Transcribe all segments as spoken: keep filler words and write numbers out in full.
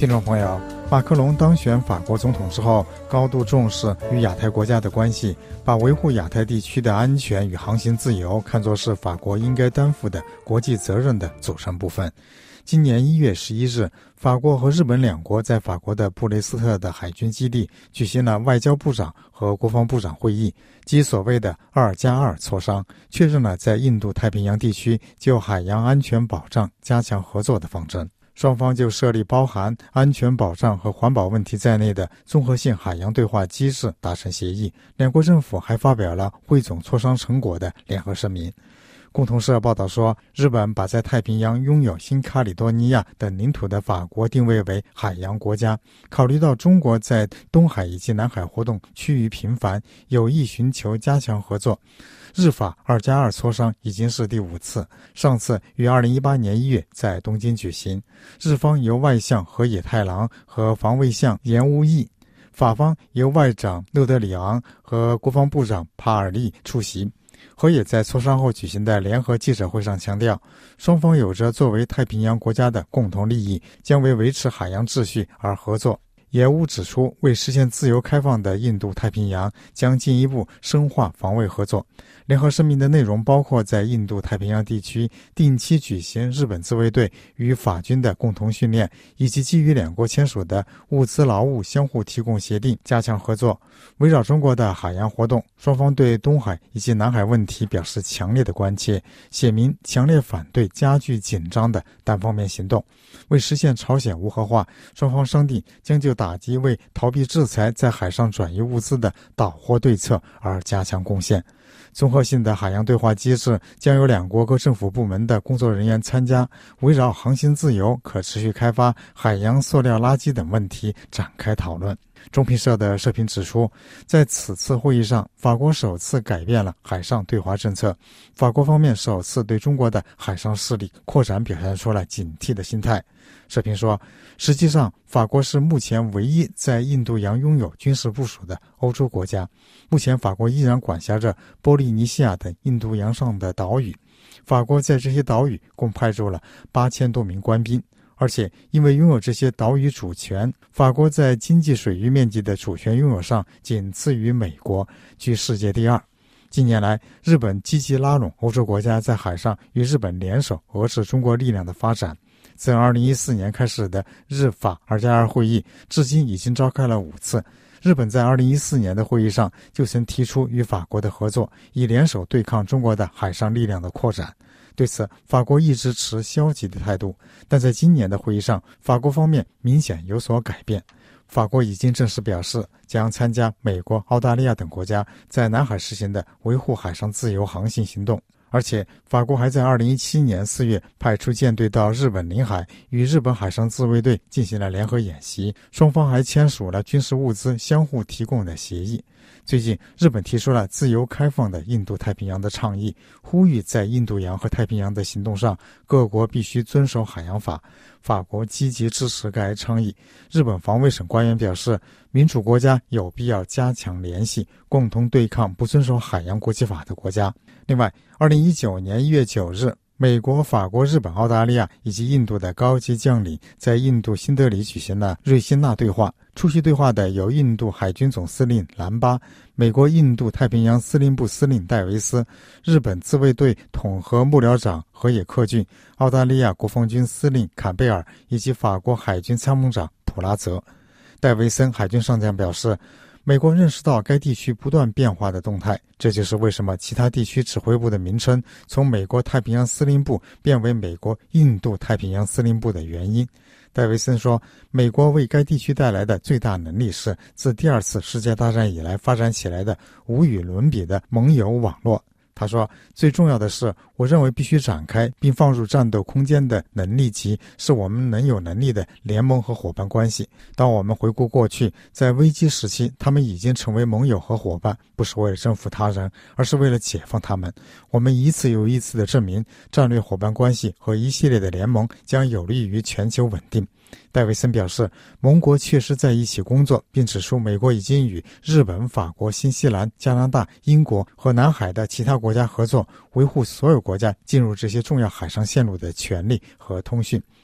听众朋友，马克龙当选法国总统之后，高度重视与亚太国家的关系，把维护亚太地区的安全与航行自由看作是法国应该担负的国际责任的组成部分。今年一月十一日，法国和日本两国在法国的布雷斯特的海军基地举行了外交部长和国防部长会议，即所谓的二加二磋商，确认了在印度太平洋地区就海洋安全保障加强合作的方针。双方就设立包含安全保障和环保问题在内的综合性海洋对话机制达成协议，两国政府还发表了汇总磋商成果的联合声明。共同社报道说，日本把在太平洋拥有新卡里多尼亚等领土的法国定位为海洋国家，考虑到中国在东海以及南海活动趋于频繁，有意寻求加强合作。日法二加二磋商已经是第五次，上次于二零一八年一月在东京举行，日方由外相河野太郎和防卫相岩屋义，法方由外长勒德里昂和国防部长帕尔利出席。河野在磋商后举行的联合记者会上强调，双方有着作为太平洋国家的共同利益，将为维持海洋秩序而合作。野屋指出，为实现自由开放的印度太平洋，将进一步深化防卫合作。联合声明的内容包括在印度太平洋地区定期举行日本自卫队与法军的共同训练，以及基于两国签署的物资劳务相互提供协定加强合作。围绕中国的海洋活动，双方对东海以及南海问题表示强烈的关切，写明强烈反对加剧紧张的单方面行动。为实现朝鲜无核化，双方商定将就打击为逃避制裁在海上转移物资的岛货对策而加强贡献。综合性的海洋对话机制将有两国各政府部门的工作人员参加，围绕航行自由、可持续开发、海洋塑料垃圾等问题展开讨论。中评社的社评指出，在此次会议上，法国首次改变了海上对华政策，法国方面首次对中国的海上势力扩展表现出了警惕的心态。社评说，实际上法国是目前唯一在印度洋拥有军事部署的欧洲国家。目前法国依然管辖着波利尼西亚等印度洋上的岛屿，法国在这些岛屿共派驻了八千多名官兵，而且因为拥有这些岛屿主权，法国在经济水域面积的主权拥有上仅次于美国，居世界第二。近年来，日本积极拉拢欧洲国家在海上与日本联手遏制中国力量的发展。自二零一四年开始的日法二加二会议，至今已经召开了五次。日本在二零一四年的会议上就曾提出与法国的合作，以联手对抗中国的海上力量的扩展。对此，法国一直持消极的态度，但在今年的会议上，法国方面明显有所改变。法国已经正式表示将参加美国、澳大利亚等国家在南海实行的维护海上自由航行行动。而且法国还在二零一七年四月派出舰队到日本领海，与日本海上自卫队进行了联合演习，双方还签署了军事物资相互提供的协议。最近，日本提出了自由开放的印度太平洋的倡议，呼吁在印度洋和太平洋的行动上，各国必须遵守海洋法。法国积极支持该倡议。日本防卫省官员表示，民主国家有必要加强联系，共同对抗不遵守海洋国际法的国家。另外，二零一九年一月九日，美国、法国、日本、澳大利亚以及印度的高级将领在印度新德里举行了瑞辛纳对话。出席对话的有印度海军总司令兰巴、美国印度太平洋司令部司令戴维斯、日本自卫队统合幕僚长河野克俊、澳大利亚国防军司令坎贝尔以及法国海军参谋长普拉泽。戴维森海军上将表示，美国认识到该地区不断变化的动态，这就是为什么其他地区指挥部的名称从美国太平洋司令部变为美国印度太平洋司令部的原因。戴维森说，美国为该地区带来的最大能力是自第二次世界大战以来发展起来的无与伦比的盟友网络。他说，最重要的是，我认为必须展开并放入战斗空间的能力级，是我们能有能力的联盟和伙伴关系。当我们回顾过去，在危机时期，他们已经成为盟友和伙伴，不是为了征服他人，而是为了解放他们。我们一次又一次地证明，战略伙伴关系和一系列的联盟将有利于全球稳定。戴维森表示，盟国确实在一起工作，并指出美国已经与日本、法国、新西兰、加拿大、英国和南海的其他国家合作，维护所有国家进入这些重要海上线路的权利和通讯。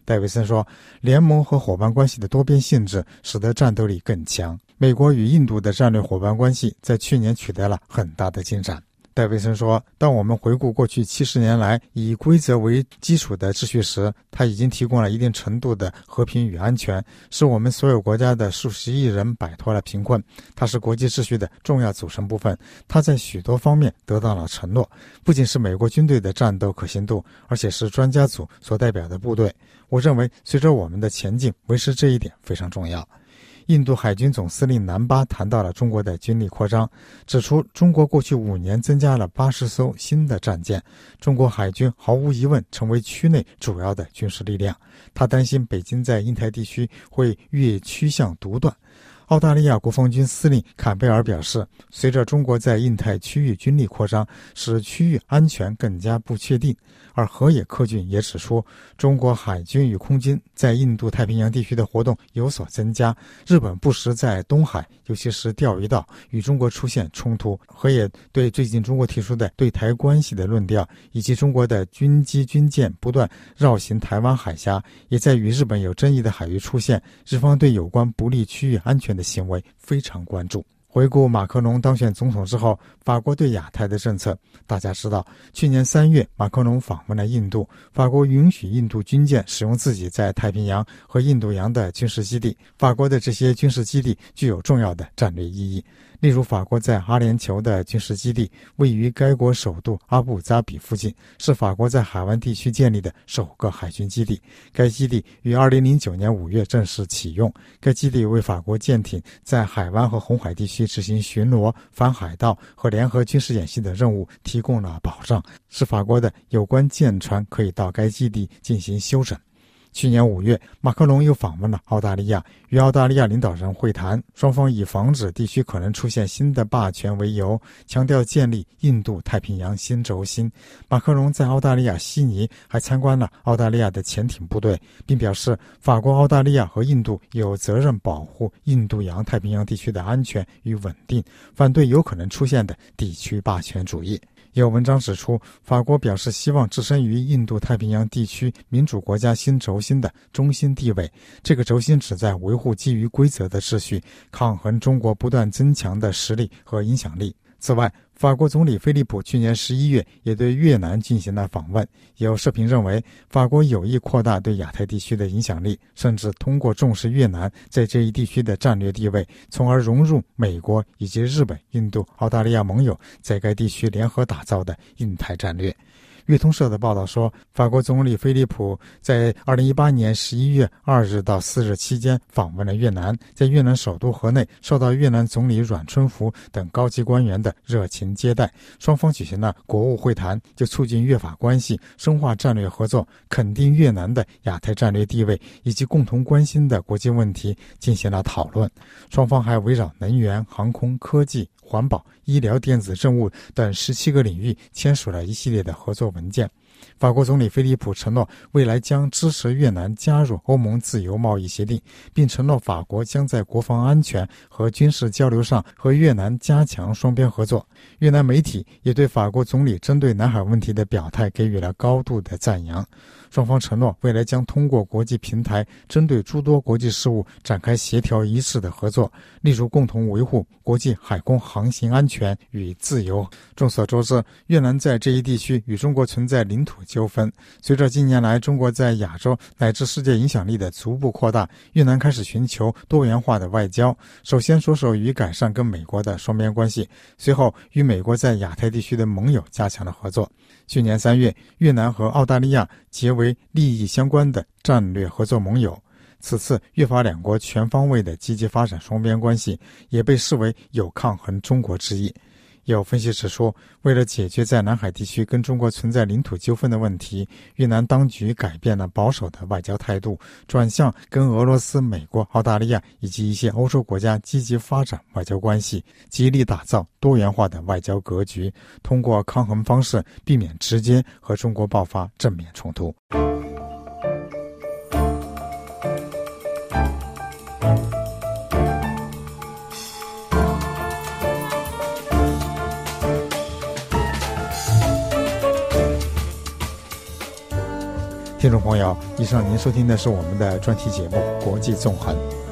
戴维森说，联盟和伙伴关系的多边性质使得战斗力更强。美国与印度的战略伙伴关系在去年取得了很大的进展。戴维森说，当我们回顾过去七十年来以规则为基础的秩序时，它已经提供了一定程度的和平与安全，使我们所有国家的数十亿人摆脱了贫困。它是国际秩序的重要组成部分，它在许多方面得到了承诺，不仅是美国军队的战斗可信度，而且是专家组所代表的部队。我认为随着我们的前进，维持这一点非常重要。印度海军总司令南巴谈到了中国的军力扩张，指出中国过去五年增加了八十艘新的战舰，中国海军毫无疑问成为区内主要的军事力量。他担心北京在印太地区会越趋向独断。澳大利亚国防军司令坎贝尔表示，随着中国在印太区域军力扩张，使区域安全更加不确定。而河野克俊也指出，中国海军与空军在印度太平洋地区的活动有所增加，日本不时在东海，尤其是钓鱼岛与中国出现冲突。河野对最近中国提出的对台关系的论调，以及中国的军机军舰不断绕行台湾海峡，也在与日本有争议的海域出现，日方对有关不利区域安全的行为非常关注。回顾马克龙当选总统之后，法国对亚太的政策，大家知道，去年三月马克龙访问了印度，法国允许印度军舰使用自己在太平洋和印度洋的军事基地。法国的这些军事基地具有重要的战略意义，例如法国在阿联酋的军事基地位于该国首都阿布扎比附近，是法国在海湾地区建立的首个海军基地。该基地于二零零九年五月正式启用，该基地为法国舰艇在海湾和红海地区执行巡逻、反海盗和联合军事演习的任务提供了保障，使法国的有关舰船可以到该基地进行休整。去年五月，马克龙又访问了澳大利亚，与澳大利亚领导人会谈，双方以防止地区可能出现新的霸权为由，强调建立印度太平洋新轴心。马克龙在澳大利亚悉尼还参观了澳大利亚的潜艇部队，并表示法国、澳大利亚和印度有责任保护印度洋太平洋地区的安全与稳定，反对有可能出现的地区霸权主义。有文章指出，法国表示希望置身于印度太平洋地区民主国家新轴心的中心地位，这个轴心旨在维护基于规则的秩序，抗衡中国不断增强的实力和影响力。此外，法国总理菲利普去年十一月也对越南进行了访问。有社评认为，法国有意扩大对亚太地区的影响力，甚至通过重视越南在这一地区的战略地位，从而融入美国以及日本、印度、澳大利亚盟友在该地区联合打造的印太战略。越通社的报道说，法国总理菲利普在二零一八年十一月二日到四日期间访问了越南，在越南首都河内受到越南总理阮春福等高级官员的热情接待，双方举行了国务会谈，就促进越法关系、深化战略合作、肯定越南的亚太战略地位以及共同关心的国际问题进行了讨论。双方还围绕能源、航空、科技、环保、医疗、电子政务等十七个领域签署了一系列的合作文件。法国总理菲利普承诺未来将支持越南加入欧盟自由贸易协定，并承诺法国将在国防安全和军事交流上和越南加强双边合作。越南媒体也对法国总理针对南海问题的表态给予了高度的赞扬。双方承诺未来将通过国际平台针对诸多国际事务展开协调一致的合作，例如共同维护国际海空航行安全与自由。众所周知，越南在这一地区与中国存在领土纠纷。随着近年来中国在亚洲乃至世界影响力的逐步扩大，越南开始寻求多元化的外交，首先着手于改善跟美国的双边关系，随后与美国在亚太地区的盟友加强了合作。去年三月，越南和澳大利亚结为利益相关的战略合作盟友。此次越法两国全方位的积极发展双边关系，也被视为有抗衡中国之意。有分析指出，为了解决在南海地区跟中国存在领土纠纷的问题，越南当局改变了保守的外交态度，转向跟俄罗斯、美国、澳大利亚以及一些欧洲国家积极发展外交关系，极力打造多元化的外交格局，通过抗衡方式避免直接和中国爆发正面冲突。 听众朋友，以上您收听的是我们的专题节目《国际纵横》。